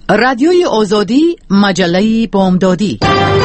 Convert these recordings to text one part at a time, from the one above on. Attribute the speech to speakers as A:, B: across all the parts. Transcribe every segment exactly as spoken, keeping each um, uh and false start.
A: رادیوی آزادی، مجله بامدادی.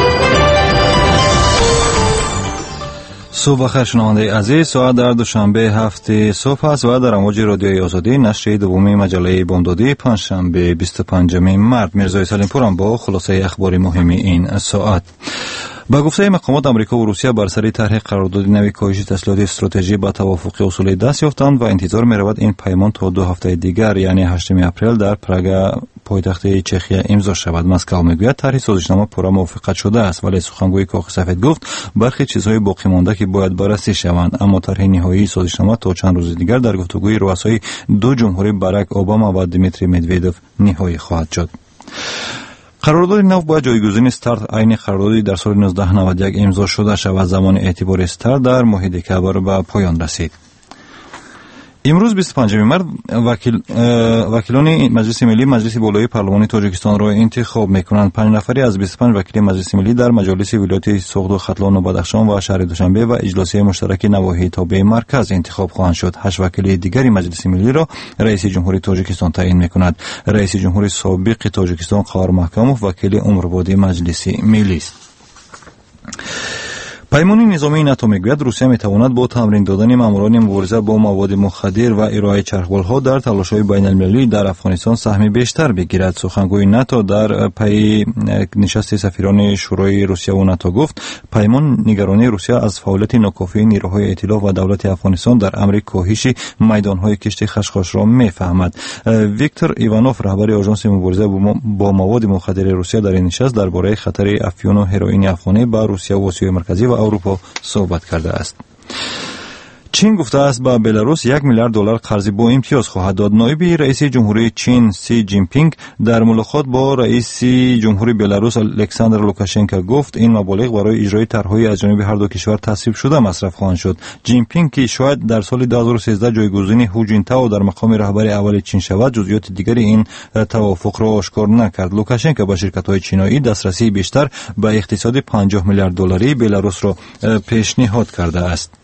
B: صبح بخیر شنونده عزیز، ساعت در دوشنبه هفته صبح است و در امواج رادیوی آزادی نشر دومی مجله بامدادی پنجشنبه بیست و پنجم مارس. میرزا سالم پورم با خلاصه اخبار مهم این ساعت. با گفته مقامات امریکا و روسیه بر سر طرح قرارداد نوی کاهش تسلیحات استراتژی با توافق اصولی دست یافتند و انتظار می‌رود این پیمان تا دو هفته دیگر یعنی هشتم اپریل در پراگ پایتخت چخیه امضا شود. مسکو میگوید طرح سازشنامه پورا موافقت شده است، ولی سخنگوی کاخ سفید گفت برخی چیزهای باقی مانده که باید بررسی شوند، اما طرح نهایی سازشنامه تا چند روز دیگر در گفتگوی رؤسای دو جمهوری باراک اوباما و دیمیتری مدویدوف نهایی خواهد شد. قرارداد نو باید جایگزین استارت عین قراردادی در سال نوزده نود و یک امضا شده شود. زمان اعتبار استارت در ماه دکبر به پایان رسید. امروز بیست و پنجم مارس وکیل وکیلان مجلس ملی مجلس بالای پارلمانی تاجیکستان را انتخاب میکنند. پنج نفری از بیست و پنج وکیل مجلس ملی در مجالس ولایت سوخت و ختلان و بدخشان و شهر دوشنبه و اجلاسی مشترک نواحی تابع مرکز انتخاب خواهند شد. هشت وکیل دیگری مجلس ملی را رئیس جمهوری تاجیکستان تعیین میکند. رئیس جمهوری سابق تاجیکستان قهار محکموف وکیل عمربادی مجلس ملی است. پیمانی نظامی ناتو میگوید روسیه میتواند با تمرین دادن ماموران مبارزه با مواد مخدر و ارائه چرخبالها در تلاش‌های بین‌المللی در افغانستان سهم بیشتر بگیرد. سخنگوی ناتو در پی نشست سفیران شورای روسیه و ناتو گفت پیمان نگرانی روسیه از فعالیت ناکافی نیروهای ائتلاف و دولت افغانستان در امر کاهش میدانهای کشت خشخاش را میفهمد. ویکتور ایوانوف رهبر آژانس مبارزه با مواد مخدر روسیه در این نشست درباره خطر افیون و هروئین افغانی به روسیه و آسیای مرکزی و اروپا صحبت کرده است. چین گفته است به بلاروس یک میلیارد دلار قرض با امتیاز خواهد داد. نایب رئیس جمهوری چین سی جین پینگ در ملاقات با رئیس جمهوری بلاروس الکساندر لوکاشنکو گفت این مبالغ برای اجرای طرح‌های از جانب هر دو کشور تصویب شده مصرف خواهند شد. جین پینگ که شاید در سال دو هزار و سیزده جایگزین هو جینتائو در مقام رهبر اول چین شود، جزئیات دیگری این توافق را آشکار نکرد. لوکاشنکو با شرکت‌های چینایی دسترسی بیشتر به اقتصاد پنجاه میلیارد دلاری بلاروس را پیشنهاد کرده است.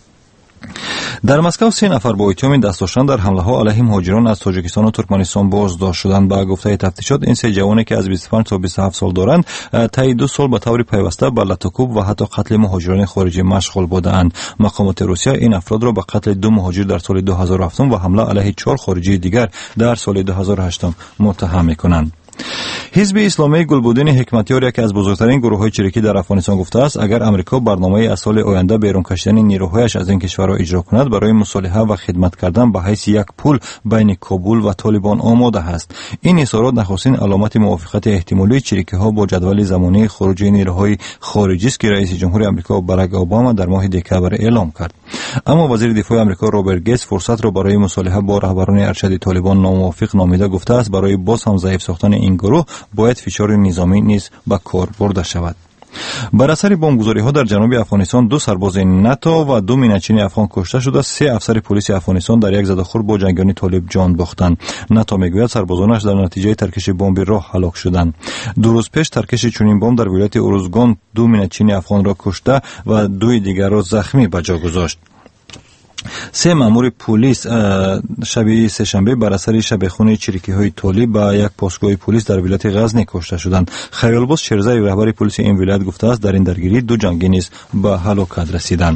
B: در مسکو سه نفر با اتهام دست داشتن در حمله ها علیه مهاجران از تاجیکستان و ترکمنستان بازداشت شدند. با گفته تفتیشات این سه جوانی که از بیست و پنج تا بیست و هفت سال دارند طی دو سال به طور پیوسته به لطوکوب و حتی قتل مهاجران خارجی مشغول بودند. مقامات روسیه این افراد را به قتل دو مهاجر در سال دو هزار و هفت و حمله علیه چهار خارجی دیگر در سال دو هزار و هشت متهم می‌کنند. حزب اسلامی گلبودین حکمتیار یکی از بزرگترین گروه‌های چریکی در افغانستان گفته است اگر امریکا برنامه از سال آینده بیرون کشیدن نیروهایش از این کشور را اجرا کند برای مصالحه و خدمت کردن به حیث یک پل بین کابل و طالبان آماده است. این اظهارات نخستین علامت موافقت احتمالی چریکی‌ها با جدول زمانی خروج نیروهای خارجی است که رئیس جمهور آمریکا باراک اوباما در ماه دکبر اعلام کرد. اما وزیر دفاع آمریکا رابرت گیتس فرصت را برای مصالحه با رهبران ارشد طالبان ناموافق نامیده گفته است برای باز هم ضعیف ساختن این گروه باید فشار نظامی نیز به کار برده شود. بر اثر بمبگذاری‌ها در جنوب افغانستان دو سرباز ناتو و دو مینچینی افغان کشته شده، سه افسر پلیس افغانستان در یک زده‌خور با جنگیان طالب جان باختند. ناتو میگوید سربازانش در نتیجه ترکش بمب راه هلاک شدند. دو روز پیش ترکش چنین بمب در ولایت اروزگان دو مینچینی افغان را کشته و دو دیگر را زخمی به جا گذاشت. سه مامور پلیس شب سه‌شنبه بر اثر شبخون چریکی‌های طالب با یک پاسگاه پلیس در ولایت غزنی کشته شدند. خیرالباز شیرزای رهبر پلیس این ولایت گفته است در این درگیری دو جنگی نیز به هلاکت رسیدند.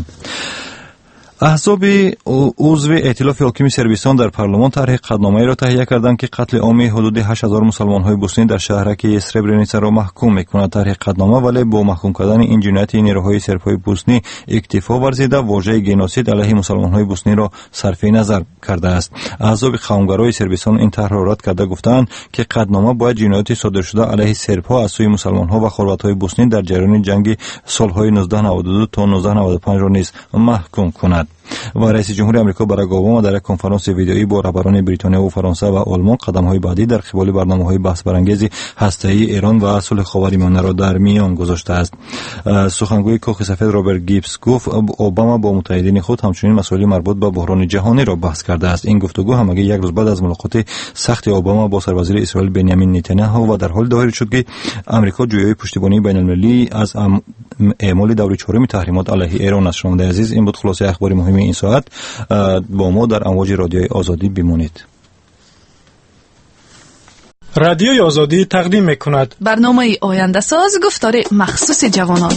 B: احزاب عضو ائتلاف حاکم صربستان در پارلمان طرح قطعنامه‌ای را تهیه کردند که قتل عام حدود هشت هزار مسلمان‌های بوسنی در شهرک سربرنیتسا را محکوم می‌کند. طرح قطعنامه ولی با محکوم کردن این جنایت نیروهای سرب‌های بوسنی اکتفا ورزیده واژه گنوسید علیه مسلمان‌های بوسنی را صرف نظر کرده است. احزاب قومگرای صربستان این طرح را رد کرده گفتند که قطعنامه باید جنایات صادر شده علیه سرب‌ها از سوی مسلمان‌ها و خرواط‌های بوسنی در جریان جنگ سال‌های نوزده نود و دو تا نوزده نود و پنج را نیز محکوم کند. و رئیس جمهور آمریکا باراک اوباما در یک کنفرانس ویدئویی با رهبران بریتانیا و فرانسه و آلمان قدم‌های بعدی در قبال برنامه‌های بحث برانگیز هسته‌ای ایران و صلح خاورمیانه را در میان گذاشته است. سخنگوی کاخ سفید رابرت گیبز گفت اوباما با متحدین خود همچنین مسائل مربوط به بحران جهانی را بحث کرده است. این گفتگو همگی یک روز بعد از ملاقات سخت اوباما با سروزیر اسرائیل بنیامین نتانیاهو و در حال ظاهر شد که آمریکا جویای پشتیبانی بین‌المللی از اعمال دور چهارم تحریمات علیه ایران است. شنونده عزیز، این بود خلاصه اخبار مهم این ساعت. با ما در امواج رادیوی آزادی بمانید.
C: رادیوی آزادی تقدیم میکند
D: برنامه آینده ساز گفتار مخصوص جوانان.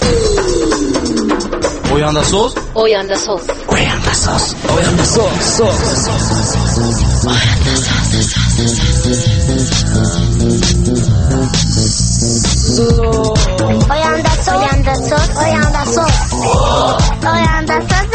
E: آینده ساز
F: آینده ساز
E: آینده ساز آینده ساز
F: آینده ساز آینده ساز آینده ساز آینده ساز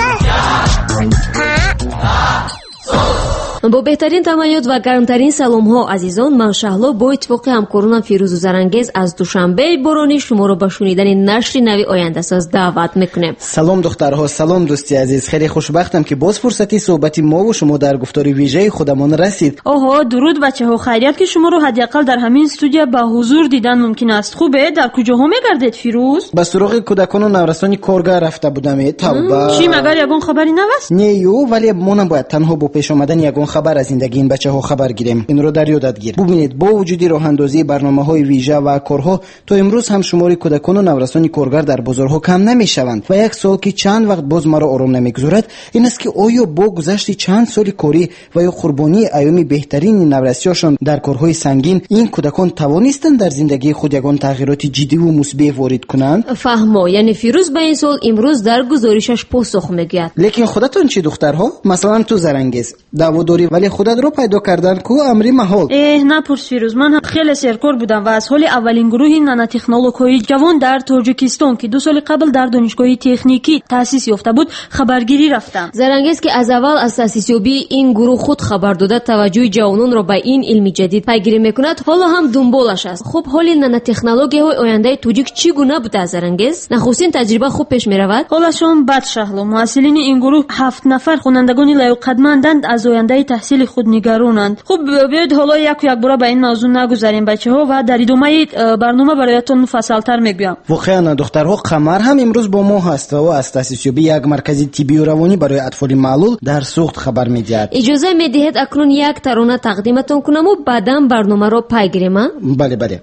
G: با بهترین تمایز و گرمترین سلام ها عزیزان، من شهلا با اتفاق همکارانم فیروز و زرنگیز از دوشنبه بارانی شما رو به شنیدن نشر نوی آینده ساز دعوت میکنیم.
H: سلام دخترها، سلام دوستی عزیز. خیلی خوشبختم که باز فرصتی صحبتی ما و شما در گفتار ویژه خودمان رسید.
I: اوه درود بچه‌ها، خیریت که شما رو حداقل در همین استودیو با حضور دیدن ممکن است. خوبه؟ در کجاها میگردید فیروز؟
H: به سراغ کودکان و نورسان کارگاه رفته بودم. توبه.
I: چی مگر یگان خبری نوست؟
H: نه یو، ولی ما باید تنها با پیش آمدن یگان خبر از زندگی این بچه‌ها خبر گیریم. این رو در یادت گیر. ببینید، با وجود راه اندازی برنامه‌های ویژه و کارها تا امروز هم شمار کودکان و نورسان کارگر در بازارها کم نمی‌شوند و یک سال که چند وقت باز مرا آرام نمی‌گذارد این است که آیا با گذشت چند سال کاری و یا قربانی ایام بهترین نورسی‌هاشان در کارهای سنگین این کودکان توانستند در زندگی خود یگان تغییرات جدی و مثبت وارد کنند؟
G: فهمو، یعنی فیروز به این سال امروز در گزارشش پاسخ میگوید.
H: لیکن خودتون چی دخترها؟ مثلا تو زرنگیز دعواداری ولی خودت رو پیدا کردن کو امری محال.
I: اه نپرس فیروز، من هم خیلی سرکار بودم و از حال اولین گروه نانو تکنولوژی جوان در تاجیکستان که دو سال قبل در دانشگاه تکنیکی تأسیس یافته بود خبرگیری رفتم.
G: زرنگیز که از اول از تأسیس یابی این گروه خود خبر داده توجه جوانان را به این علم جدید پیگیری میکند، حالا هم دنبالش است. خب حال نانو تکنولوژی های آینده تاجیک چگونه بوده زرنگیز؟ نخستین تجربه خوب پیش میرود؟
I: حالشون بد شهلا. مسئولین این گروه هفت نفر خوانندگان لایق‌قدرمندند، از آینده تحصیل خود نگرانند. خب بیاید حالا یک یک بار به این موضوع نگذاریم بچه‌ها و در ادامه برنامه برایتون مفصل‌تر میگم.
H: واقعا دخترها، قمر هم امروز با ما هست و از تأسیس یابی یک مرکز طبی و روانی برای اطفال معلول در سوخت خبر میدهد.
G: اجازه میدهید اکنون یک ترانه تقدیمتون کنم و بعداً برنامه رو پی گیریم.
H: بله بله.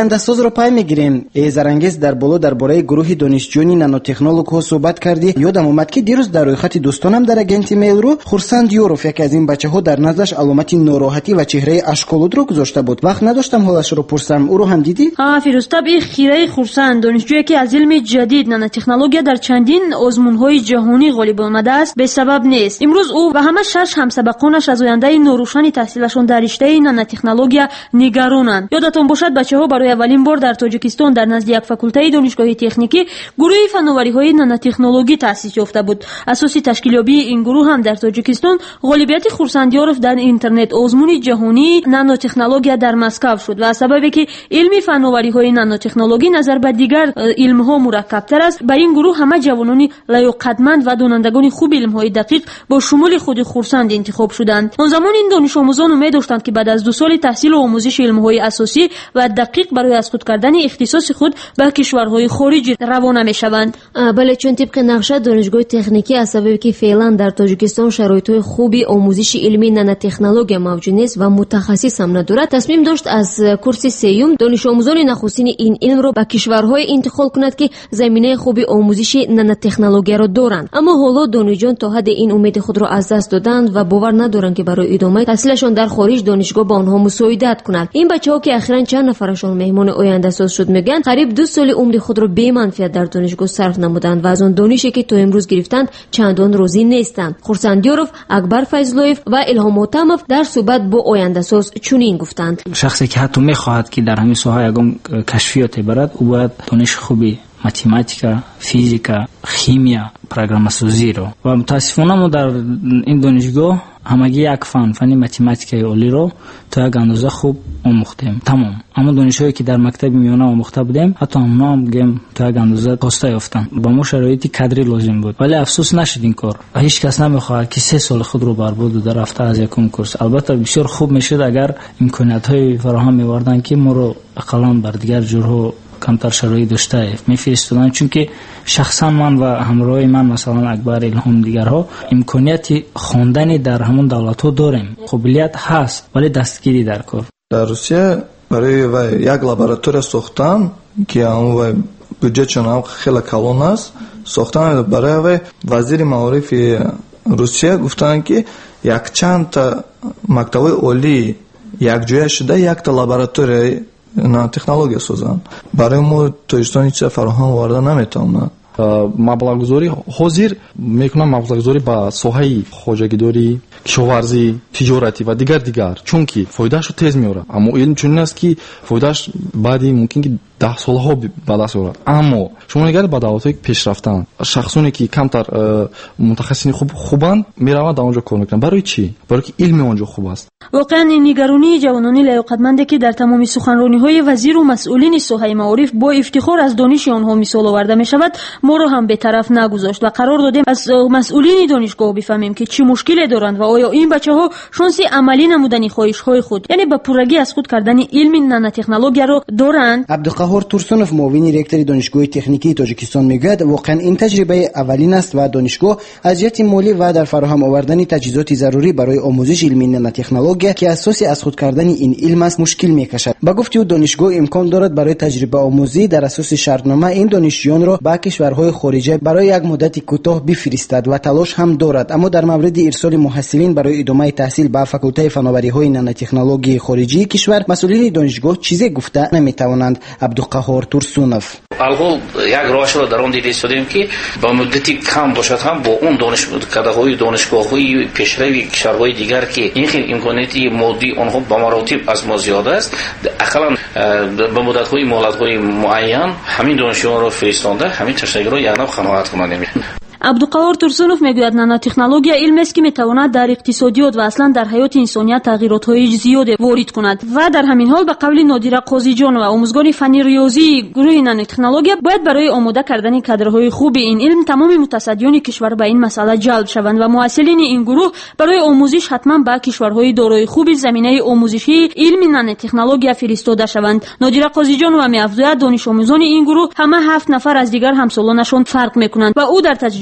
H: ояндасозро пай мегирем. эзарангез дар боло дар бораи гурӯҳи донишҷӯёни нанотехнологҳо суҳбат кардӣ. ёдам омад ки дирӯз дар рӯйхати дӯстонам дар агенти мейлрӯ хурсанд юров яке аз ин бачаҳо дар наздаш аломати нороҳатӣ ва чеҳраи ашколудро гузошта буд. вақт надоштам ҳолашро пурсам. ӯро ҳам дидӣ?
I: ҳа фирӯзтаб, ин хираи хурсанд донишҷӯе ки аз илми ҷадид нанотехнология дар чандин озмунҳои ҷаҳонӣ ғолиб омадааст бесабаб нест. имрӯз ӯ ва ҳама шаш ҳамсабақонаш аз ояндаи норӯшани таҳсилашон дар риштаи нанотехнология нигаронанд. ёдатон бошад, бачаҳо барои аввалин бор дар тоҷикистон дар назди як факултаи донишгоҳи техникӣ гурӯҳи фанновариҳои нанотехнологӣ таъсис ёфта буд. асоси ташкилёбии ин гурӯҳ ҳам дар тоҷикистон ғолибияти хурсандёров дар интернет озмуни ҷаҳонии нанотехнология дар Москав шуд ва аз сабабе ки илми фанновариҳои нанотехнологӣ назар ба дигар илмҳо мураккабтар аст, ба ин гурӯҳ ҳама ҷавонони лаёқатманд ва донандагони хуби илмҳои дақиқ бо шумули худи хурсанд интихоб шуданд. он замон ин донишомӯзон умед доштанд ки баъд аз ду соли таҳсилу омӯзиши илмҳои асосӣ ва дақиқ барои аз худ кардани ихтисоси худ ба кишварҳои хориҷӣ равона мешаванд.
G: бале чун тибқи нақша донишгоҳи техникӣ аз сабаби ки феълан дар тоҷикистон шароитҳои хуби омӯзиши илми нанотехнология мавҷуд нест ва мутахассис ҳам надорад, тасмим дошт аз курси сеюм донишомӯзони нахустини ин илмро ба кишварҳое интиқол кунад ки заминаи хуби омӯзиши нанотехнологияро доранд. аммо ҳоло дониҷон то ҳадде ин умеди худро аз даст доданд ва бовар надоранд ки барои идомаи таҳсилашон дар хориҷ донишгоҳ ба онҳо мусоидат кунад. ин бачаҳо ки ахиран чанд нафарашон меҳмони ояндасоз шуд мегӯянд, қариб ду соли умри худро беманфиат дар донишгоҳ сарф намуданд ва аз он донише ки то имрӯз гирифтанд чандон розӣ нестанд. хурсандёров, акбар файзлоев ва илҳом отамов дар суҳбат бо ояндасоз чунин гуфтанд:
E: шахсе ки ҳатто мехоҳад ки дар ҳамин соҳа ягон кашфиёте барад, ӯ бояд дониши хуби математика, физика, химия, программасозиро ва мутаассифона мо дар ин донишгоҳ ҳамагӣ як фан фани математикаи олиро то як андоза хуб омӯхтем. тамом. аммо донишҳое ки дар мактаби миёна омӯхта будем, ҳатто ҳамно ҳам гем то як андоза хоста ёфтанд. ба мо шароити кадри лозим буд, вале афсӯс нашуд ин кор. ҳеҷ кас намехоҳад ки се соли худро барбод дода рафта аз якум курс. албатта бисёр хуб мешуд агар имкониятҳои фароҳам меварданд ки моро ақаллан бар дигар ҷурҳо камтар шароит доштаев мефиристоданд, чунки шахсан ман ва ҳамроҳи ман, масалан Акбар, Илҳом, дигарҳо имконияти хондани дар ҳамон давлатҳо дорем. қобилият ҳаст, вале дастгирӣ дар кор.
J: дар Русия барои вай як лаборатория сохтан ки ҳамон вай бюджетшон ҳам хеле калон аст, сохтан барои вай вазири маорифи Русия гуфтанд ки якчандта мактабҳои олӣ якҷоя шуда якта лабораторияи нанотехнология созанд. барои мо Тоҷикистон ҳеҷ чиз фароҳам оварда наметавонад.
K: маблағгузорӣ ҳозир мекунам маблағгузорӣ ба соҳаи хоҷагидорӣ, кишоварзӣ, тиҷоратӣ ва дигар дигар, чунки фоидаашро тез меорад. аммо илм чунин аст ки фоидааш баъди мумкин ки даҳ солҳо ба даст орад. аммо шумо нигаред ба давлатҳое ки пешрафтанд, шахсоне ки камтар мутахассисини хубанд мераванд дар онҷо кор мекунанд. барои чӣ? барои ки илми онҷо хуб аст.
I: воқеан ин нигаронии ҷавонони лаёқатманде ки дар тамоми суханрониҳои вазиру масъулини соҳаи маориф бо ифтихор аз дониши онҳо мисол оварда мешавад, моро ҳам бетараф нагузошт ва қарор додем аз масъулини донишгоҳ бифаҳмем ки чӣ мушкиле доранд ва оё ин бачаҳо шонси амалӣ намудани хоҳишҳои худ, яъне ба пуррагӣ аз худ кардани илми нанотехнологияро доранд.
H: абдуқаҳор турсунов, муовини ректори донишгоҳи техникии тоҷикистон, мегӯяд воқеан ин таҷрибаи аввалин аст ва донишгоҳ аз ҷиҳати молӣ ва дар фароҳам овардани таҷҳизоти зарурӣ барои омӯзиши илми нанотехнология ки асоси аз худ кардани ин илм аст мушкил мекашад. ба гуфти ӯ донишгоҳ имкон дорад барои таҷрибаомӯзӣ дар асоси шартнома ин донишҷӯёнро ба кишварҳои хориҷа барои як муддати кӯтоҳ бифиристад ва талош ҳам дорад. аммо дар мавриди ирсоли муҳассилин барои идомаи таҳсил ба факултаи фанновариҳои нанотехнологияи хориҷии кишвар масъулини донишгоҳ чизе гуфта наметавонанд. абдуқаҳор турсунов:
L: алҳол як роҳашро дар он дида истодем ки ба муддати кам бошад ҳам бо он донишкадаҳои донишгоҳҳои пешрави кишварҳои дигар ки ин хел имконияти моддии онҳо ба маротиб аз мо зиёда аст, ақаллан ба муддатҳои моҳлатҳои муайян ҳамин донишҷӯёнро фиристонда ҳамин таштагиро якнав қаноат кунонем.
I: абдуқаҳор турсунов мегӯяд нанотехнология илмест ки метавонад дар иқтисодиёт ва аслан дар ҳаёти инсоният тағйиротҳои зиёде ворид кунад ва дар ҳамин ҳол ба қавли Нодира Қозиҷонова, омӯзгори фанни риёзии гурӯҳи нанотехнология, бояд барои омода кардани кадрҳои хуби ин илм тамоми мутасаддиёни кишвар ба ин масъала ҷалб шаванд ва муҳассилини ин гурӯҳ барои омӯзиш ҳатман ба кишварҳои дорои хуби заминаи омӯзишии илми нанотехнология фиристода шаванд. Нодира Қозиҷонова меафзояд, донишомӯзони ин гурӯҳ ҳама ҳафт нафар аз дигар ҳамсолонашон фарқ мекунанд ва ӯ дар таҷрибаи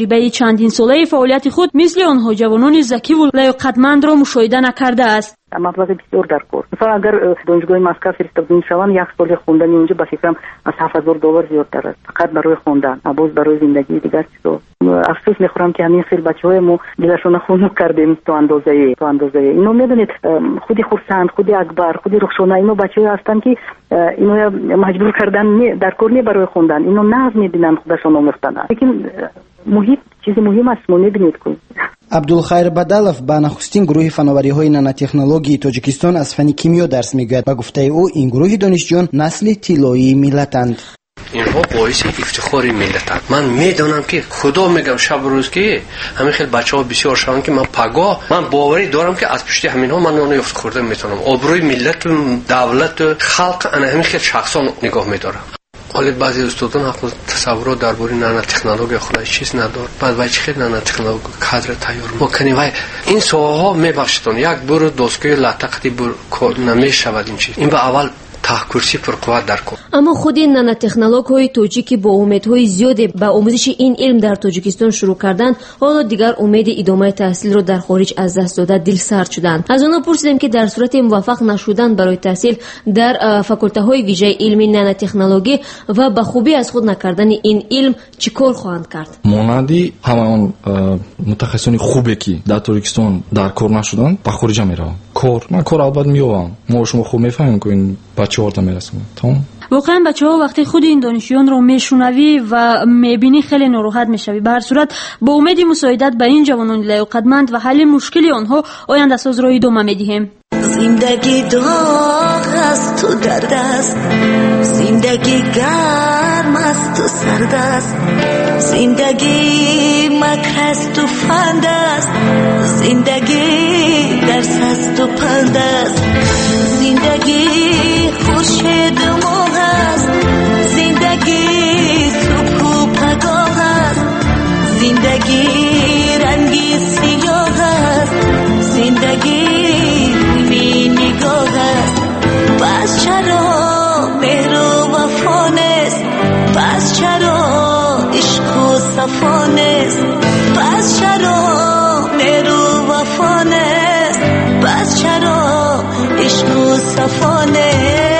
I: تجربه چندین ساله فعالیت خود مثل آنها جوانان ذکی و لیاقتمند را مشاهده نکرده است.
M: مبلغ بسیار در کار. مثلا اگر دانشگاه مسکو فرستاده شوند یک سال خوندن اونجا به فکرم از هفت هزار دلار زیادتر است فقط برای خوندن، باز برای زندگی دیگر چیزا. افسوس میخورم که همین خیلی بچهای ما دلشون خون کردیم تو اندازه تو اندازه اینو میدونید خودی خورسند، خودی اکبر، خودی رخشانه اینو بچه‌ها هستن که اینو مجبور کردن در کار نی برای خوندن، اینو نظم میبینن خودشون آموختن. لیکن محیط چیز مهم است، ما نبینید که
H: عبدالخیر بدلов با نخستین گروه فناوری‌های نانوتکنولوژی تاجیکستان از فن کیمیا درس میگوید. با گفته او این گروه دانشجویان نسل طلایی ملتند.
N: اینها باعث افتخار ملتند. من میدونم که خدا میگم شب روز که همین خیلی بچه‌ها بسیار شدن که من پگاه من باوری دارم که از پشت همینها من اون افتخار میتونم آبروی ملت و دولت و خلق انا همین خیلی شخصان نگاه میدارم. حالا بعضی استادان حق تصورات درباره نانو تکنولوژی خودش چیز نداره. بعد وای خیلی نانو تکنولوژی کادر تیار میکنی وای این سوها میبخشتون یک بار دوستگی لطقتی بر نمیشود این چیز. این به اول تحکرسی پرقوت در کن.
G: اما خود این نانوتکنولوژهای تاجیکی با امیدهای زیادی به آموزش این علم در تاجیکستان شروع کردند، حالا دیگر امید ادامه تحصیل را در خارج از دست داده دلسرد شدند. از آنها پرسیدیم که در صورت موفق نشدن برای تحصیل در فاکولته‌های ویژه علم نانوتکنولوژی و به خوبی از خود نکردن این علم چیکار خواهند کرد؟
K: مانندی همون متخصصان خوبی که در تاجیکستان در کار نشدن به خارج میرن. کار من کار البته میوام. ما شما خوب میفهمیم که این بچه‌ها تا میرسن. تمام.
I: واقعا بچه‌ها وقتی خود این دانشجویان رو میشنوی و میبینی خیلی ناراحت میشوی. به هر صورت با امید مساعدت به این جوانان لیاقتمند و حل مشکل آنها آینده ساز را ادامه میدیم.
O: زندگی داغ است تو درد است، زندگی گرم است تو سرد است، زندگی مکر است تو فند است، زندگی درس است تو پند است، زندگی خورشید ماه است، زندگی توپ و پگاه است، زندگی رنگی سیاه است، زندگی بی نگاه است. پس چرا مهر و وفا نیست، پس چرا عشق و صفا نیست، پس چرا مهر و وفا نیست، پس چرا عشق و صفا نیست.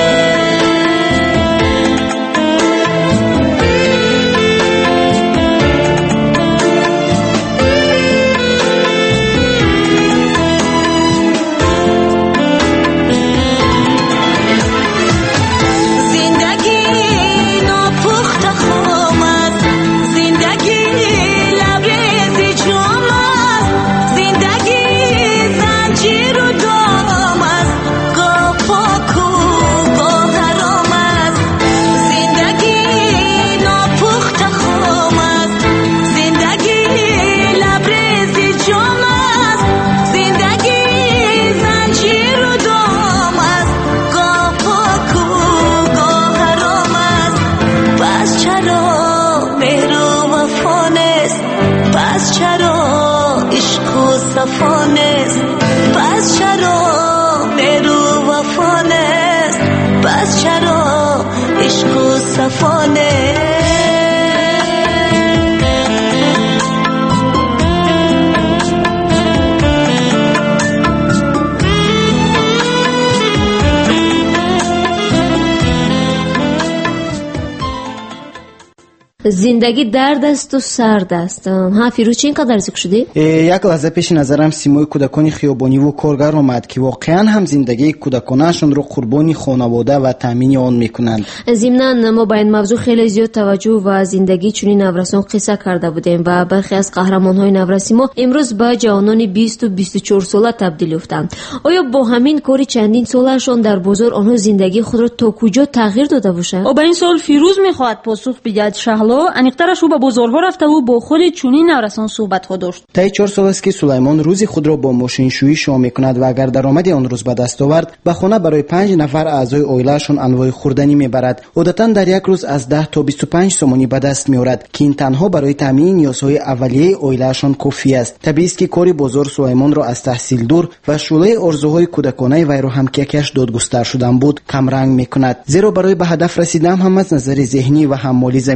G: زندگی درد است و سرد است. ها فیروز چه اینقدر ذکر شده؟
H: یک لحظه پیش نظرم سیمای کودکان خیابانی و کارگر آمد که واقعا هم زندگی کودکانشون رو قربانی خانواده و تامین آن میکنند.
G: ضمناً ما با این موضوع خیلی زیاد توجه و زندگی چنین نورسان قصه کرده بودیم و برخی از قهرمان‌های نورسی ما امروز به جوانان بیست و بیست و چهار ساله تبدیل یافتند. آیا با همین کاری چندین سالشون در بازار آنها زندگی خود را تا کجا تغییر داده باشند؟
I: با این سوال فیروز میخواهد پاسخ بدهد. شهلا انیقترش او به بازارها رفته و با خود چنین نورسان صحبت ها داشت.
H: تا چهار سال است که سلیمان روزی خود را با ماشین شویی شام میکند و اگر درآمد آن روز به دست آورد به خانه برای پنج نفر اعضای عائله‌شان انواع خوردنی میبرد. عادتاً در یک روز از ده تا بیست و پنج سومانی به دست میآورد که این تنها برای تامین نیازهای اولیه عائله‌شان کافی است. طبیعی است که کاری بازار سلیمان را از تحصیل دور و شعله آرزوهای کودکانه وی را هم که یکیش دادگستر شدن بود کم رنگ میکند، زیرا برای به هدف رسیدن هم از نظر ذهنی و هم مالی زمینه ندارد.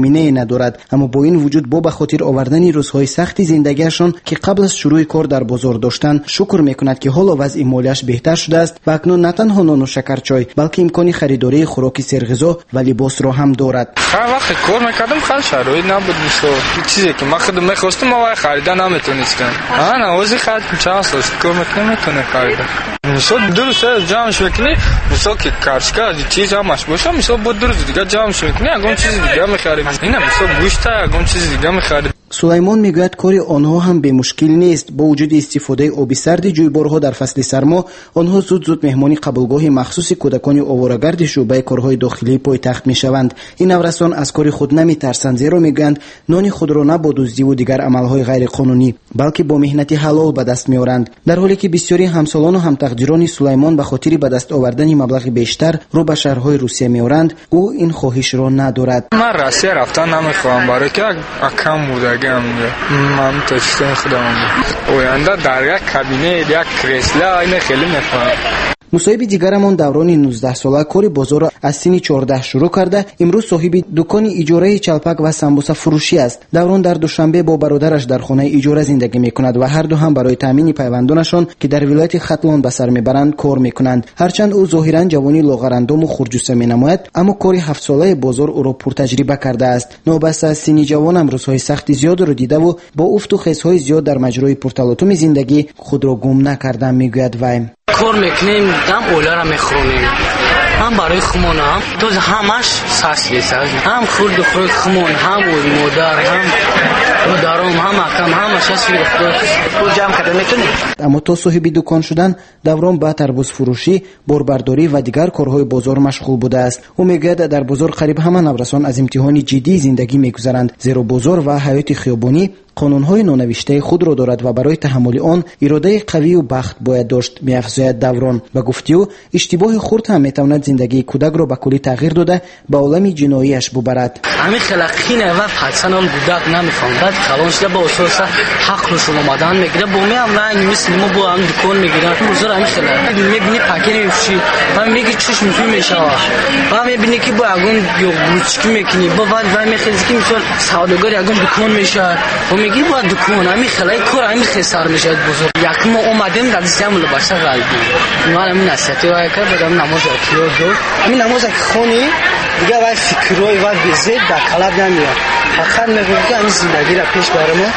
H: ندارد. اما با این وجود با به خاطر آوردن روزهای سخت زندگیشان که قبل از شروع کار در بازار داشتن شکر میکند که حالا وضع مالیش بهتر شده است و اکنون نه تنها نان و شکر چای بلکه امکان خریداری خوراک سرغذا و لباس را هم دارد.
P: هر وقت کار میکردم خیلی شرایط نبود، مثلا چیزی که من خودم میخواستم ما خریدن نمیتونستم. آن اوزی خرید چند سال کار میکنم میتونه خریدن. مثلا درست جامش میکنی، مثلا که کارشکار چیز همش باشه، مثلا بود درست دیگه جامش میکنی، اگه چیز دیگه میخریم. اینا مثلا گوشت اگه چیز دیگه میخریم.
H: سلیمان میگوید کاری آنها هم به مشکل نیست. با وجود استفاده آب سرد جویبارها در فصل سرما، آنها زود زود مهمانی قبولگاه مخصوص کودکان آواره‌گرد شعبه کارهای داخلی پایتخت میشوند. این نورسان از کاری خود نمیترسند، زیرا میگویند نان خود را نه با دزدی و دیگر عملهای غیر قانونی بلکه با مهنت حلال به دست میآورند. در حالی که بسیاری همسالان و همتقدیران سلیمان به خاطر به دست آوردن مبلغ بیشتر رو به شهرهای روسیه میآورند، او این خواهش را ندارد.
P: من روسیه رفتن نمیخواهم، برای که کم بوده من تشتم خودم اوینده در یک کابینه یک کرسلا این خیلی میخوام.
H: مصاحب دیگرمان دوران نوزده ساله کار بازار را از سن چهارده شروع کرده امروز صاحب دکان اجاره چلپک و سمبوسه فروشی است. دوران در دوشنبه با برادرش در خانه اجاره زندگی میکند و هر دو هم برای تامین پیوندانشان که در ولایت ختلان به سر میبرند کار میکنند. هرچند او ظاهرا جوانی لاغرندام و خرجوسه مینماید، اما کار هفت ساله بازار او را پرتجربه کرده است. نوبسته از سن جوان هم روزهای سخت زیاد را دیده و با افت و خیزهای زیاد در مجرای پرتلاطم زندگی خود را گم نکرده میگوید وی.
Q: کار میکنیم، هم اولا را میخوریم، هم برای خمونم تو همش ساس لیساز، هم خورد خورد خمون، هم اوی مادر، هم مادرم، هم اکم، همش از خود جمع کرده میتونی.
H: اما تا صاحب دکان شدن دوران با تربوز فروشی، باربرداری و دیگر کارهای بازار مشغول بوده است. او میگوید در بازار قریب همه نورسان از امتحان جدی زندگی میگذرند، زیرا بازار و حیات خیابانی قانونهای نونوشته خود را دارد و برای تحمل آن اراده قوی و بخت باید داشت، می‌افزاید دوران. و گفتی او اشتباه خرد هم میتواند زندگی کودک را به کلی تغییر داده به عالم جناییش ببرد.
Q: همین خلقینه و پرسنال کودک نمیخوام بعد کلان شده با اساس حق رو شما مدان میگیره با می هم رنگ مثل ما با هم دکان میگیرن بزرگ همین خلق میبینی پاکت میفروشی و میگی چش میفروشی میشه و میبینی که با اگون یو بروچکی میکنی با بعد و میخیزی که مثلا سوداگری اگون دکان میشه و میگی با دکان همین خلای کار همین خسار میشه بزرگ. یک ما اومدیم در سیستم لباس قلبی من همین نصیحتی وای کرد بدم نماز اکیو دو همین نماز خونی دیگه وای فکروی و بزید در کلاب نمیاد فقط میگم که همین زندگی را پیش برم.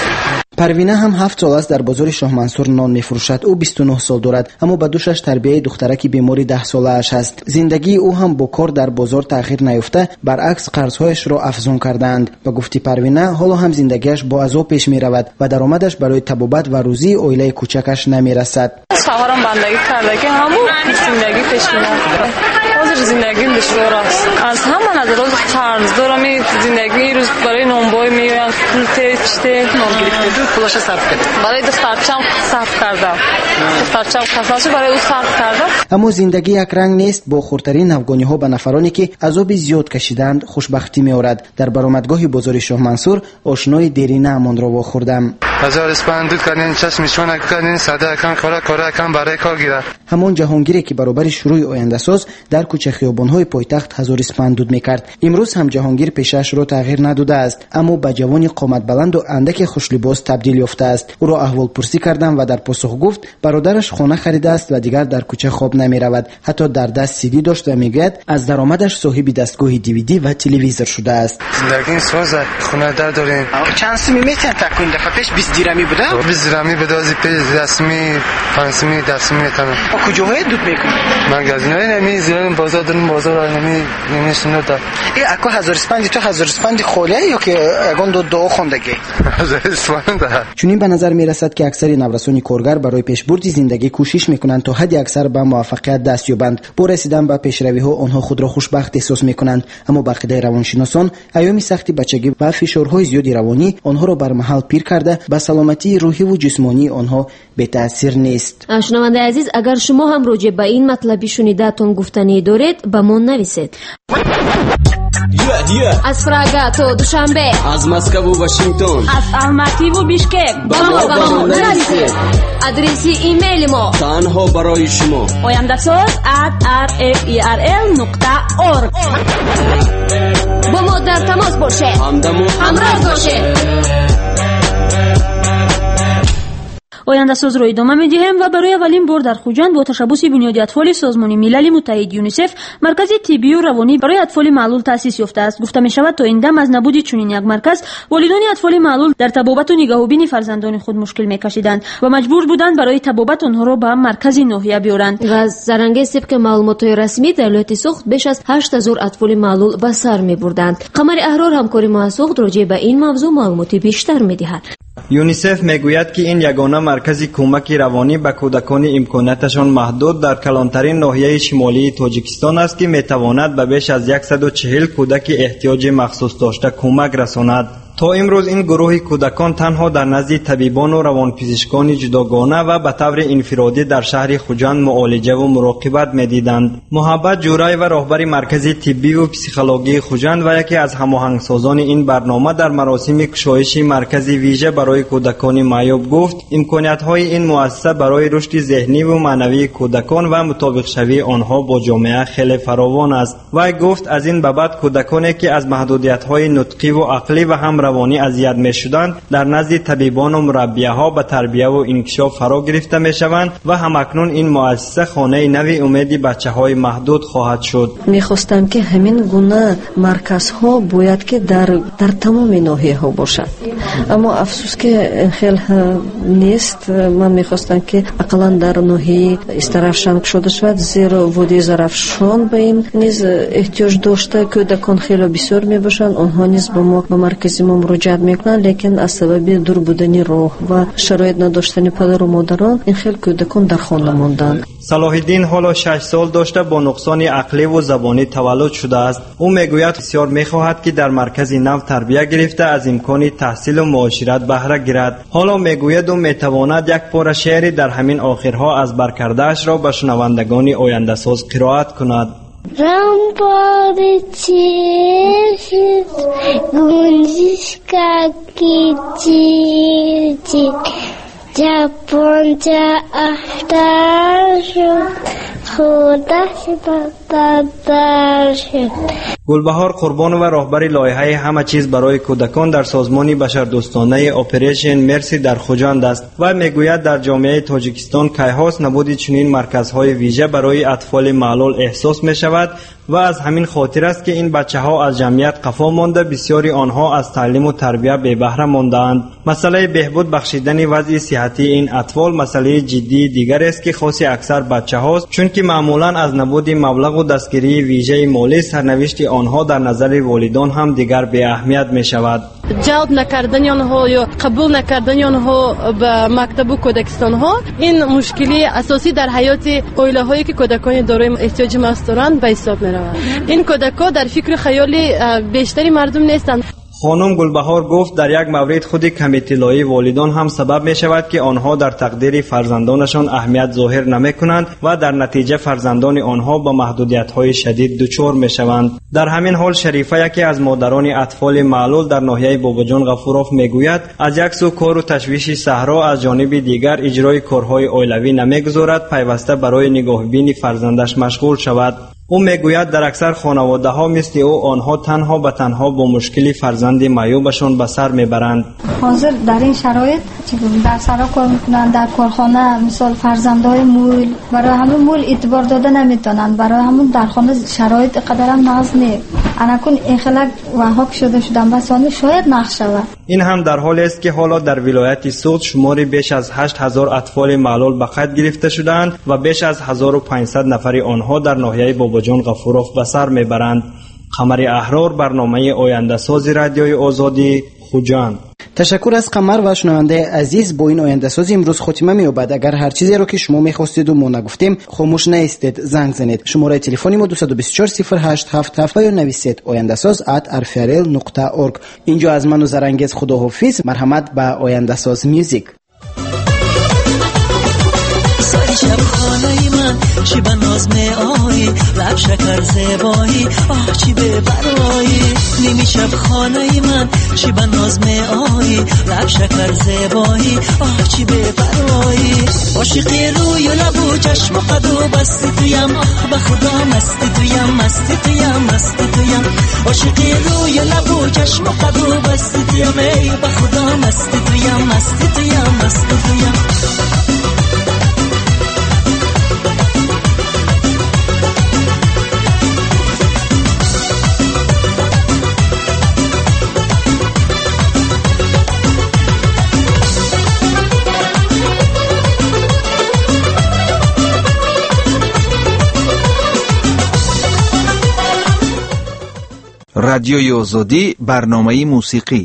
H: پروینه هم هفت سال است در بازار شاه منصور نان میفروشد. او بیست و نه سال دارد، اما به دوشش تربیت دخترکی بیماری ده ساله اش است. زندگی او هم با کار در بازار تأخیر نیافته، برعکس قرضهایش را افزون کردند. به گفته پروینه حالا هم زندگیش با عذاب پیش می رود و درآمدش برای طبابت و روزی عائله کوچکش نمی رسد.
R: شوهرم بندگی کرده که همون زندگی پیش میاد. حاضر زندگیم دشوار است. از همه نظرات قرض دارم. زندگی روز برای نونبای میآید، پول تچته نگرفته، پولش صرف کرد. برای دخترچم صرف کردم. دخترچم کساش برای او صرف کردم.
H: اما زندگی یک رنگ نیست. با خردترین افغانی ها به نفرانی که عذاب زیاد کشیدند خوشبختی میآورد. در برآمدگاه بازار شاه منصور آشنای دیرینه امان را واخوردم.
S: هزار اسپند دود کردین، چشم میشون کردین، ساده کن کارا کارا کن برای کار گیره.
H: همان جهانگیری که برابر شروع آینده ساز در کوچه خیابان‌های پایتخت هزار اسپند دود میکرد، امروز هم جهانگیر پیشش را تغییر نداده است، اما به جوانی قامت بلند و اندک خوش لباس تبدیل یافته است. او را احوال پرسی کردم و در پاسخ گفت برادرش خانه خریده است و دیگر در کوچه خواب نمیرود. حتی در دست سیدی داشت و میگوید از درآمدش صاحب دستگاه دیویدی و تلویزیون شده است.
S: زندگی ساز خونه دار داریم.
Q: چند سمی میتونن تکون دفعه پیش بیست دیرمی بوده؟
S: بیست دیرمی بوده از پیش دسمی پنجمی دسمی میتونم.
Q: کجاهای دود میکنی؟
S: من گزینه نمی زیرم بازار دارم بازار نمی نمیشنه تا.
Q: ای اکو هزار اسپند تو هزار اسپند خاله یا که اگون دو دو خوندگی؟
S: هزار اسپند.
H: چنین به نظر میرسد که اکثر نورسان کارگر برای پیشبرد زندگی کوشش میکنند تا حد اکثر به موفقیت دست یابند. با رسیدن به پیشروی ها آنها خود را خوشبخت احساس میکنند، اما به عقیده روانشناسان ایام سختی بچگی و فشارهای زیادی روانی آنها را بر محل پیر کرده به سلامتی روحی و جسمانی آنها به تاثیر نیست.
G: شنونده عزیز، اگر شما هم راجع به این مطلبی شنیده‌تان گفتنی دارید به ما نویسید. از پراگ تا دوشنبه،
T: از مسکو و واشنگتن،
I: از الماتی و بیشکک
G: با ما با ما نویسید. آدرسی ایمیل ما
T: تنها برای شما
I: oyandasaz at r f e r l نقطه org.
G: با ما در تماس باشه،
T: همدم و
G: همراه باشه.
I: آینده ساز رو ادامه می‌دهیم و برای اولین بار در خوجند با تشبث بنیاد اطفال سازمان ملل متحد یونیسف مرکز طبی و روانی برای اطفال معلول تأسیس یافته است. گفته می‌شود تا این دم از نبود چنین یک مرکز والدین اطفال معلول در تبابت و نگاهوبین فرزندان خود مشکل می‌کشیدند و مجبور بودند برای تبابت آنها را به مرکز ناحیه بیارند.
G: و از زرنگه طبق معلومات رسمی در ولایت سوخت بیش از هشت هزار اطفال معلول به سر می‌بردند. قمر احرار همکاری ما از سوخت راجع به این موضوع معلومات بیشتر می‌دهد.
U: یونیسف میگوید که این یگانه مرکز کمک روانی به کودکان امکاناتشان محدود در کلانترین ناحیه شمالی تاجیکستان است که میتواند به بیش از صد و چهل کودک احتیاج مخصوص داشته کمک رساند. تا امروز این گروه کودکان تنها در نزد طبیبان و روانپزشکان جداگانه و به طور انفرادی در شهر خوجند معالجه و مراقبت می‌دیدند. محبت جورای و راهبر مرکز طبی و پسیکولوژی خوجند و یکی از هماهنگسازان این برنامه در مراسم گشایش مرکز ویژه برای کودکان معیوب گفت امکانات‌های این مؤسسه برای رشد ذهنی و معنوی کودکان و مطابق شوی آنها با جامعه خیلی فراوان است. و گفت از این به بعد کودکانی که از محدودیت‌های نطقی و عقلی و هم روانی اذیت می‌شدند در نزد طبیبان و مربیه‌ها به تربیت و انکشاف فرا گرفته می‌شوند و همکنون این مؤسسه خانه نوی امید بچه‌های محدود خواهد شد.
V: می‌خواستم که همین گونه مرکزها باید که در در تمام ناحیه‌ها باشد، اما افسوس که خیلی نیست. من می‌خواستم که اقلا در ناحیه استرافشان شده شود، زیرا وادی زرافشان به این نیز احتیاج داشته. کودکان خیلی بسیار می‌باشند، آنها نیز به ما به مرکز ما مراجعت میکنند، لیکن از سبب دور بودن راه و شرایط نداشتن پدر و مادران این خیلی کودکان در خانه ماندند.
U: صلاح الدین حالا شش سال داشته با نقصان عقلی و زبانی تولد شده است. او میگوید بسیار میخواهد که در مرکز نو تربیت گرفته از امکان تحصیل و معاشرت بهره گیرد. حالا میگوید و میتواند یک پاره شعری در همین آخرها از برکرده‌اش را به شنوندگان آینده ساز قرائت کند.
F: رمبار چشم گنجش کاکی چی چی جپانچه افتر شد خودش بدتر شد.
U: گلبهار قربان و راهبر لایحه همه چیز برای کودکان در سازمان بشردوستانه اپریشن مرسی در خوجند است و میگوید در جامعه تاجیکستان کیهاس نبود چنین مرکزهای ویژه برای اطفال معلول احساس می شود و از همین خاطر است که این بچه ها از جمعیت قفا مانده، بسیاری آنها از تعلیم و تربیت بی بهره مانده‌اند. مسئله بهبود بخشیدن وضع صحتی این اطفال مسئله جدی دیگر است که خاص اکثر بچه هاست، چون که معمولا از نبود مبلغ و دستگیری ویژه مالی سرنوشت آنها در نظر والدان هم دیگر بی اهمیت می شود.
W: جلب نکردن آنها یا قبول نکردن آنها به مکتب و کودکستان ها این مشکلی اساسی در حیات عائله هایی که کودکان دارای احتیاج مخصوص دارند به حساب می روند. این کودکان در فکر خیالی بیشتری مردم نیستند.
U: خانم گلبهار گفت در یک مورد خود کم اطلاعی والدان هم سبب می شود که آنها در تقدیر فرزندانشان اهمیت ظاهر نمی کنند و در نتیجه فرزندان آنها با محدودیت های شدید دچار می شوند. در همین حال شریفه یکی از مادران اطفال معلول در ناحیه باباجان غفوروف می گوید از یک سو کار و تشویش صحرا، از جانب دیگر اجرای کارهای عائلوی نمی گذارد پیوسته برای نگاهبین فرزندش مشغول شود. او میگوید در اکثر خانواده ها مثل او آنها تنها به تنها با مشکلی فرزند معیوبشان به سر میبرند.
X: حاضر در این شرایط در سرا کار میکنند، در کارخانه مثال فرزندای مول برای همون مول اعتبار داده نمیتونند، برای همون در خانه شرایط قدرم ناز نیست. انا کن این خلق وحاک شده شدن بس آن شاید نقش شود.
U: این هم در حالی است که حالا در ولایت سوخت شماری بیش از هشت هزار اطفال معلول به قید گرفته شدند و بیش از هزار و پانصد نفر آنها در ناحیه باباجان غفوروف به سر میبرند. قمر احرار، برنامه آینده ساز رادیوی آزادی، خوجند.
H: تشکر از قمر و شنونده عزیز. با این آینده سازی امروز خاتمه می‌یابد. اگر هر چیزی رو که شما می‌خواستید و ما نگفتیم خاموش نایستید، زنگ زنید. شماره تلفنی ما دو دو چهار صفر هشت هفت هفت یا نویسید آینده ساز ات ارفیارل نقطه اورگ. اینجا از من و زرنگز خداحافظ. مرحمت به آینده ساز میوزیک.
A: نیمی شب خانه من چی به ناز می آیی لب شکر زیبایی آه چی به برایی نیمی شب خانه من چی به ناز می آیی لب شکر زیبایی آه چی به برایی عاشقی روی و لب و چشم و قد و بستی تویم به خدا مستی تویم مستی تویم مستی تویم عاشقی روی و لب و چشم و قد و بستی تویم ای به خدا مستی تویم مستی تویم مستی تویم
B: رادیوی آزادی برنامه موسیقی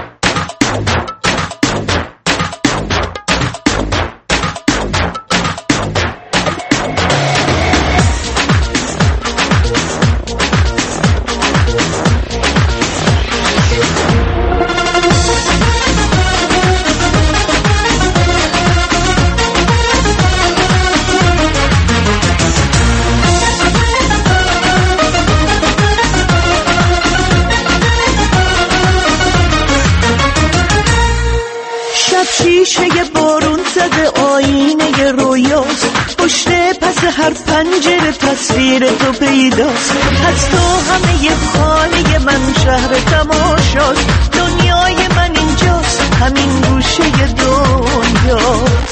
A: هر پنجره تصویر تو پیداست از تو همه ی خانه من شهر تماشاست دنیای من اینجاست همین گوشه دنیاست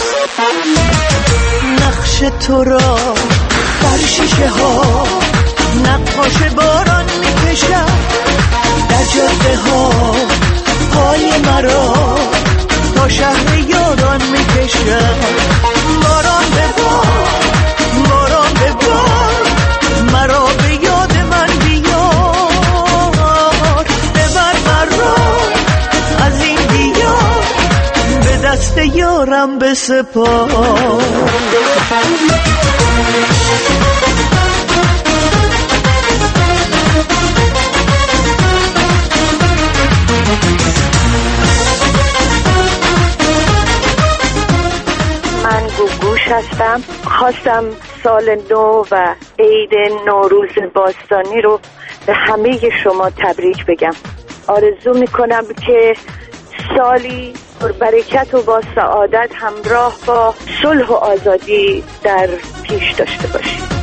A: نقش تو را بر شیشه ها نقاش باران میکشم در جاده ها پای مرا تا شهر یادان میکشم باران به بار باران به بار مرا به یاد من بیار ببر مرا از این دیار به دست یارم بسپار
C: من گوگوش هستم. خواستم سال نو و عید نوروز باستانی رو به همه شما تبریک بگم. آرزو میکنم که سالی پر برکت و با سعادت همراه با صلح و آزادی در پیش داشته باشید.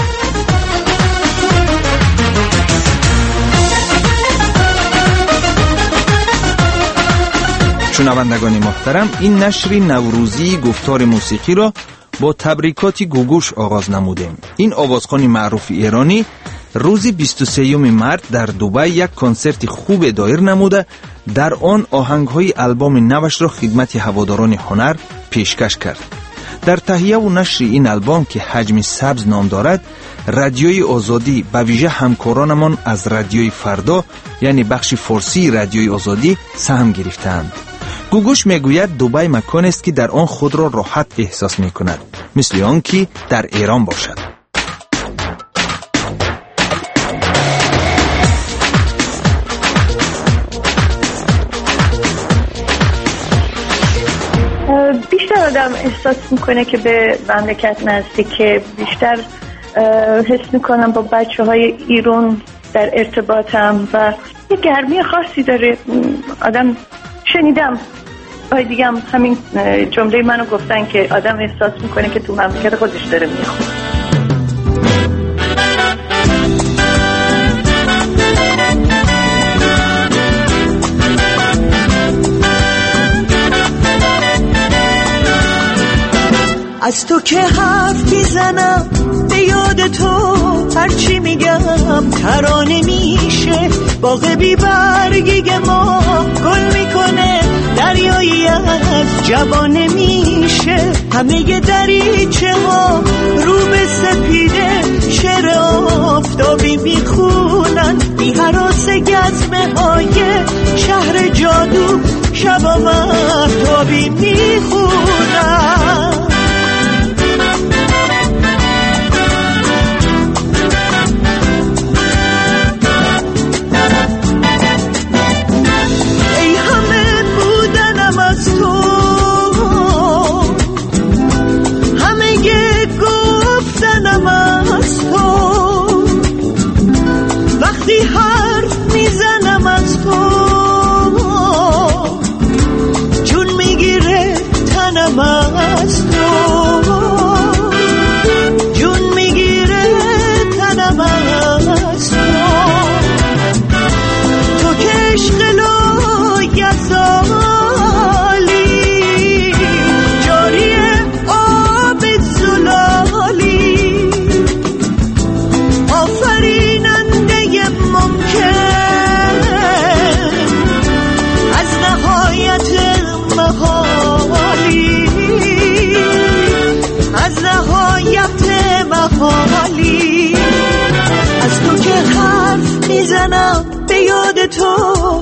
B: شنوندگان محترم، این نشر نوروزی گفتار موسیقی را با تبریکات گوگوش آغاز نمودیم. این آوازخوان معروف ایرانی روز بیست و سوم مارس در دبی یک کنسرت خوب دایر نموده، در آن آهنگ‌های آلبوم نوش را خدمت هواداران هنر پیشکش کرد. در تهیه و نشر این آلبوم که حجم سبز نام دارد، رادیوی آزادی به ویژه همکارانمان از رادیوی فردا یعنی بخش فارسی رادیوی آزادی سهم گرفتند. گوگوش میگوید دبی مکان است که در آن خود را راحت احساس میکند، مثل آن که در ایران باشد.
C: بیشتر آدم احساس میکنه که به مملکت نزدیکه، بیشتر حس میکنم با بچه های ایران در ارتباطم و یه گرمی خاصی داره. آدم شنیدم های دیگه هم همین جمله منو گفتن که آدم احساس میکنه که تو مملکت خودش داره میخواد.
A: از تو که حرف میزنم به یاد تو هرچی میگم ترانه میشه. باغ بی برگی ما گل میکنه، دریایی از جوانه میشه. همه دریچه ها رو به سپیده شعر آفتابی میخونن، بی هراس گزمه های شهر جادو شبا مهتابی میخونن. همه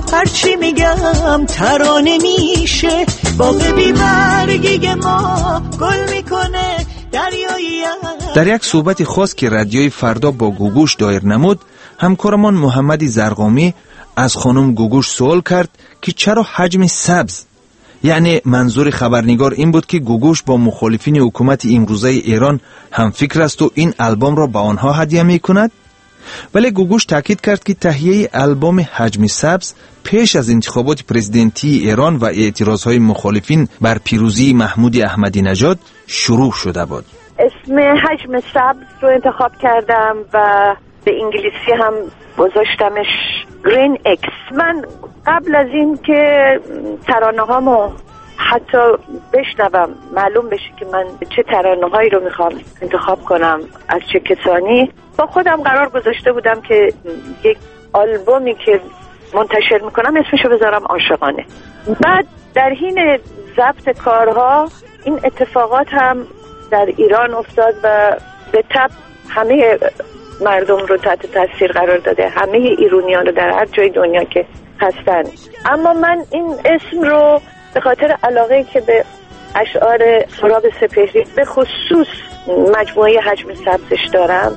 A: هرچی میگم ترانه میشه. باغ بی برگی ما گل میکنه دریایی.
B: در یک صحبت خاص که رادیوی فردا با گوگوش دایر نمود، همکارمان محمد زرقامی از خانم گوگوش سوال کرد که چرا حجم سبز؟ یعنی منظور خبرنگار این بود که گوگوش با مخالفین حکومت امروزه ایران هم فکر است و این البم را به آنها هدیه می کند؟ ولی گوگوش تاکید کرد که تهیه البم حجم سبز پیش از انتخابات پرزیدنتی ایران و اعتراضهای مخالفین بر پیروزی محمود احمدی نژاد شروع شده بود.
C: اسم حجم سبز رو انتخاب کردم و به انگلیسی هم گذاشتمش گرین اکس. من قبل از این که ترانه هامو حتی بشنوم معلوم بشه که من چه ترانه هایی رو میخوام انتخاب کنم از چه کسانی، با خودم قرار گذاشته بودم که یک آلبومی که منتشر میکنم اسمشو بذارم عاشقانه. بعد در حین ضبط کارها این اتفاقات هم در ایران افتاد و به تبع همه مردم رو تحت تاثیر قرار داده، همه ایرانیان رو در هر جای دنیا که هستن. اما من این اسم رو به خاطر علاقه که به اشعار سهراب سپهری به خصوص مجموعه حجم سبزش دارم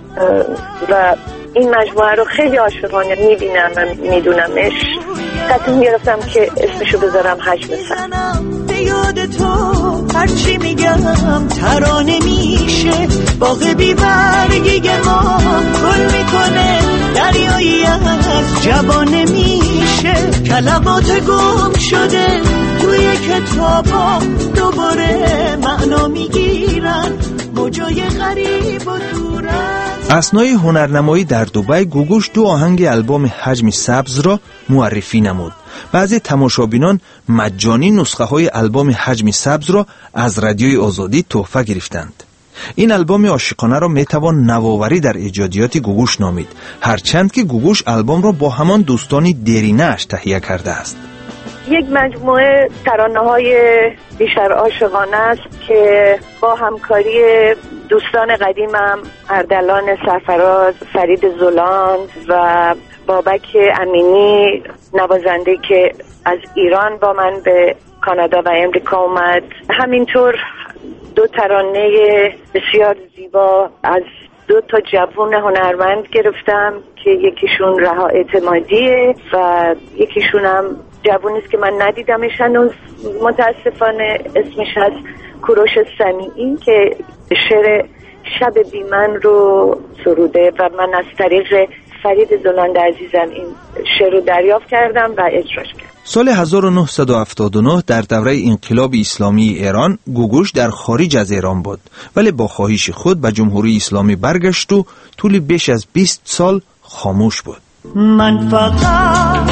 C: و این مجموعه رو خیلی عاشقانه میبینم و میدونمش، تصمیم گرفتم که اسمشو بذارم حجم سبز.
A: به یاد تو هرچی میگم ترانه میشه. باغ بی برگی ما گل میکنه دریایی از جوانه میشه. کلمات گم شده توی کتابا دوباره معنا میگیرن، موجای غریب و دورن.
B: اثنای هنرنمایی در دبی گوگوش دو آهنگ البم حجم سبز را معرفی نمود. بعضی تماشابینان مجانی نسخه های البم حجم سبز را از رادیوی آزادی تحفه گرفتند. این البم عاشقانه را میتوان نوآوری در ایجادیات گوگوش نامید، هرچند که گوگوش البم را با همان دوستانی دیرینه اش تهیه کرده است.
C: یک مجموعه ترانه‌های بیشتر عاشقانه است که با همکاری دوستان قدیمم اردلان سرفراز، فرید زولان و بابک امینی نوازنده که از ایران با من به کانادا و امریکا اومد، همینطور دو ترانه بسیار زیبا از دو تا جوان هنرمند گرفتم که یکیشون رها اعتمادیه و یکیشون هم جوونی است که من ندیدمش هنوز متاسفانه، اسمش هست کوروش سمیعی که شعر شب بیمن رو سروده و من از طریق فرید زلاند عزیزم این شعر رو دریافت کردم و اجراش کردم.
B: سال هزار و نهصد و هفتاد و نه در دوره انقلاب اسلامی ایران گوگوش در خارج از ایران بود، ولی با خواهش خود به جمهوری اسلامی برگشت و طول بیش از بیست سال خاموش بود.
A: من فقط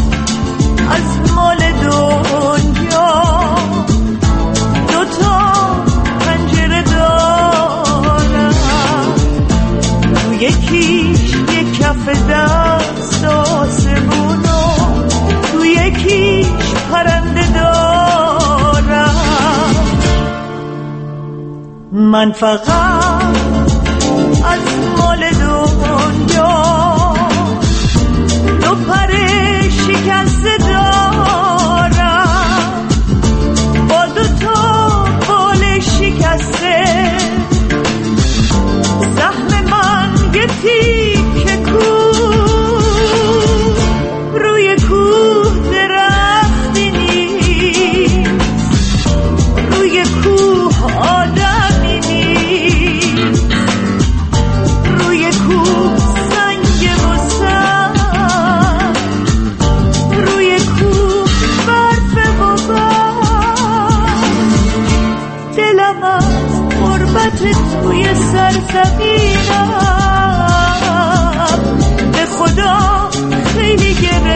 A: از مال دنیا دو تا پنجره دارم، تو یکیش یک کف دست آسمونو، تو یکیش پرنده دارم. من فقط از مال دنیا دو پر شکسته دارم، با دو تا بال شکسته، زخم من یه تیکه کوه، روی کوه درختی نیست، روی کوه آدمی نیست، روی کوه سنگ و سنگ، روی کوه برف و برف. دلم از غربت توی سرزمینم به خدا خیلی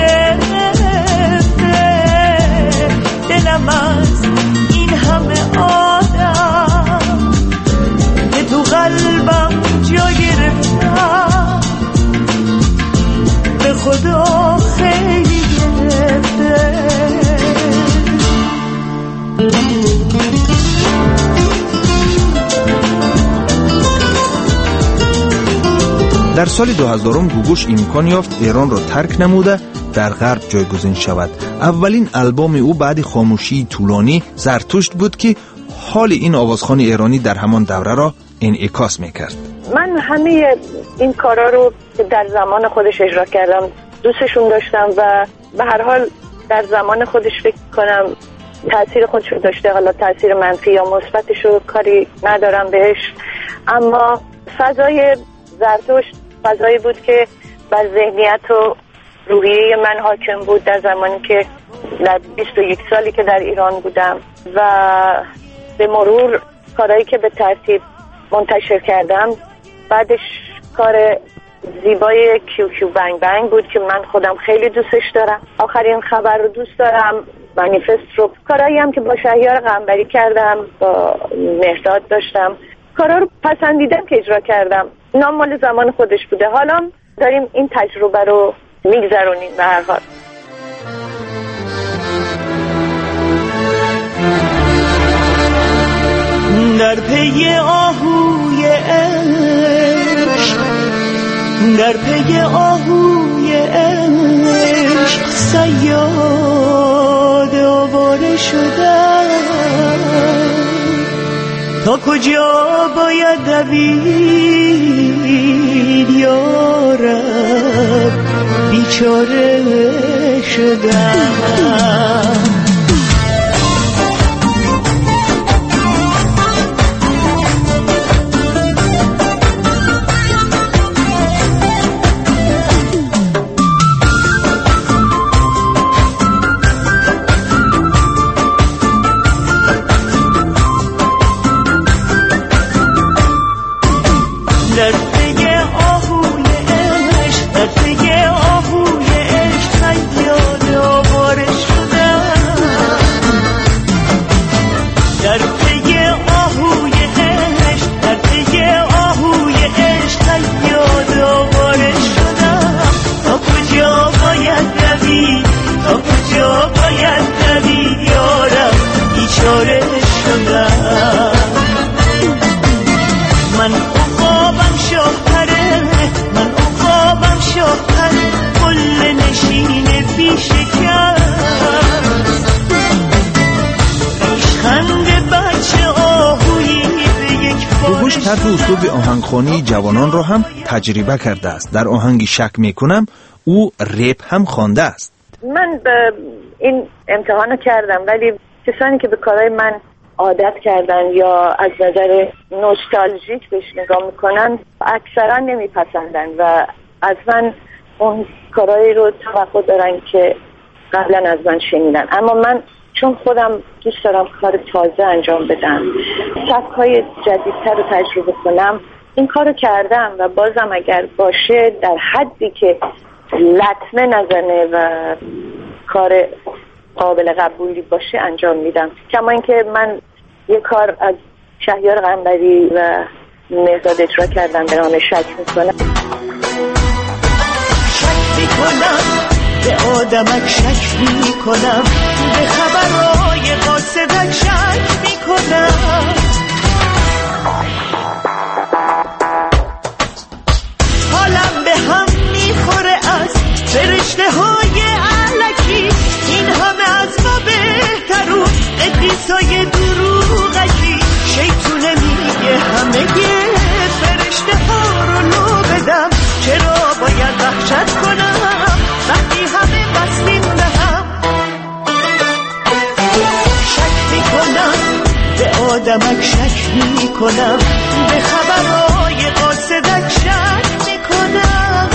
A: گرفته، دلم از این همه آدم که تو قلبم جا گرفتم به خدا خیلی گرفته.
B: در سال دو هزار گوگوش امکان یافت ایران را ترک نموده در غرب جایگزین شود. اولین البوم او بعد خاموشی طولانی زرتشت بود که حال این آوازخوان ایرانی در همان دوره را انعکاس میکرد.
C: من همه این کارا رو در زمان خودش اجرا کردم، دوستشون داشتم و به هر حال در زمان خودش فکر کنم تأثیر خودش رو داشته. حالا تأثیر منفی یا مثبتش رو کاری ندارم بهش، اما فضای زرتشت فضایی بود که بر ذهنیت و روحیه من حاکم بود در زمانی که در بیست و یک سالی که در ایران بودم و به مرور کارهایی که به ترتیب منتشر کردم. بعدش کار زیبای کیو کیو بنگ بنگ بود که من خودم خیلی دوستش دارم. آخرین خبر رو دوست دارم، مانیفست رو، کارهایی هم که با شهریار قنبری کردم، با مهرداد داشتم، کارها رو پسندیدم که اجرا کردم. اینا مال زمان خودش بوده. حالا داریم این تجربه رو میگذرونیم به هر حال.
A: در پی آهوی عشق، در پی آهوی عشق صیاد آواره شدم. تا کجا باید دوید یارب، بیچاره شدم.
B: طرز اسلوب آهنگخوانی جوانان را هم تجربه کرده است. در آهنگی شک میکنم او رپ هم خوانده است.
C: من به این امتحان کردم، ولی کسانی که به کارهای من عادت کردن یا از نظر نوستالژیک بهش نگاه میکنن اکثرا نمیپسندن و از من اون کارهایی رو توقع دارن که قبلا از من شنیدن. اما من چون خودم دوست دارم کار تازه انجام بدم، سبک‌های جدیدتر رو تجربه کنم، این کار رو کردم و بازم اگر باشه در حدی که لطمه نزنه و کار قابل قبولی باشه انجام میدم. کما اینکه من یه کار از شهریار قنبری و مهرداد اجرا کردم به نام شک میکنم.
A: شک میکنم به آدمک، شک میکنم به خبرهای قاصدک، شک میکنم حالم به هم میخوره از فرشته های علکی. این همه از ما بهترون قدیسای دروغکی. شیطونه میگه همه فرشته ها رو لو بدم. چرا باید وحشت کنم وقتی همه بسلیم به هم؟ شک میکنم به آدمک، شک میکنم به خبرهای قاصدک، شک میکنم.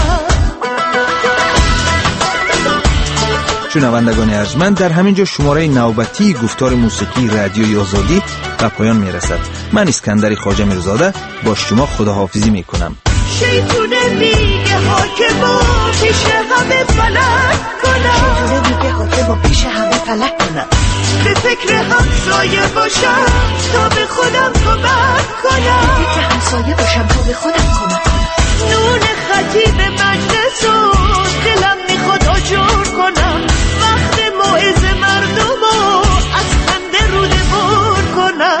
B: شنوندگان ارجمند، در همینجا شماره نوبتی گفتار موسیقی رادیوی آزادی به پایان میرسد. من اسکندر خواجه میرزاده با شما خداحافظی میکنم.
A: شیطونه میگه حاکمو پیش همه فلک کنم. شیطونه میگه حاکمو پیش همه فلک کنم. به فکر همسایه باشم تا به خودم کمک کنم. به فکر همسایه باشم تا به خودم کمک کنم. نون خطیب مجلس و دلم میخواد آجور کنم. وقت موعظه مردمو از خنده روده بر کنم.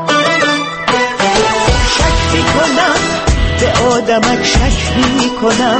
A: شک میکنم به آدمک، شک میکنم